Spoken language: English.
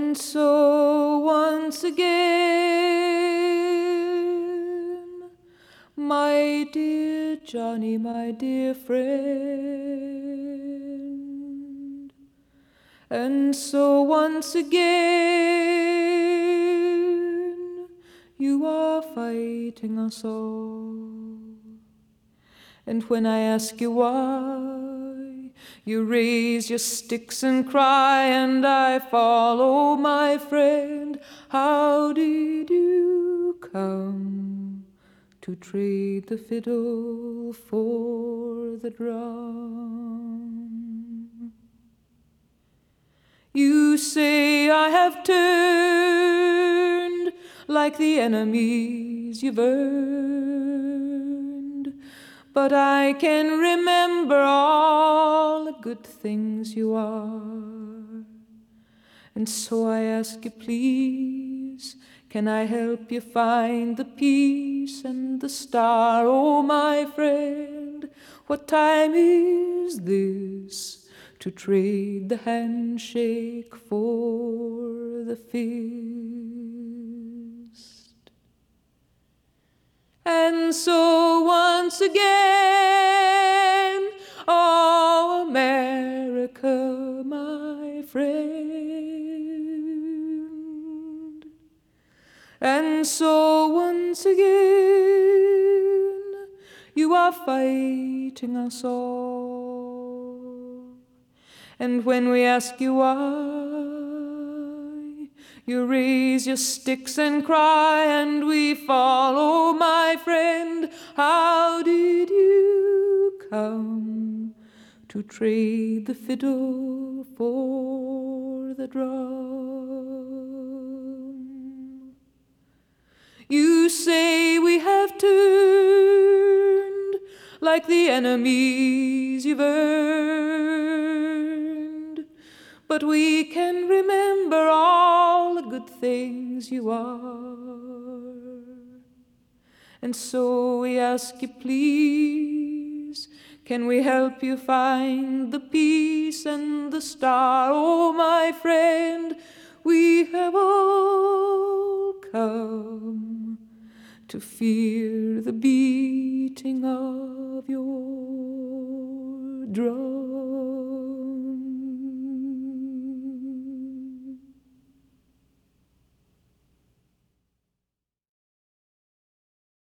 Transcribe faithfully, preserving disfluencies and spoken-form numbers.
And so once again, my dear Johnny, my dear friend, and so once again, you are fighting us all. And when I ask you why, you raise your sticks and cry, and I follow, my friend. How did you come to trade the fiddle for the drum? You say I have turned like the enemies you've earned, but I can remember all the good things you are. And so I ask you, please, can I help you find the peace and the star? Oh, my friend, what time is this to trade the handshake for the fist? And so once again, oh, America, my friend. And so once again, you are fighting us all. And when we ask you why, you raise your sticks and cry, and we follow, my friend. How did you come to trade the fiddle for the drum? You say we have turned like the enemies you've earned, but we can remember all the good things you are. And so we ask you, please, can we help you find the peace and the star? Oh, my friend, we have all come to fear the beating of your drum.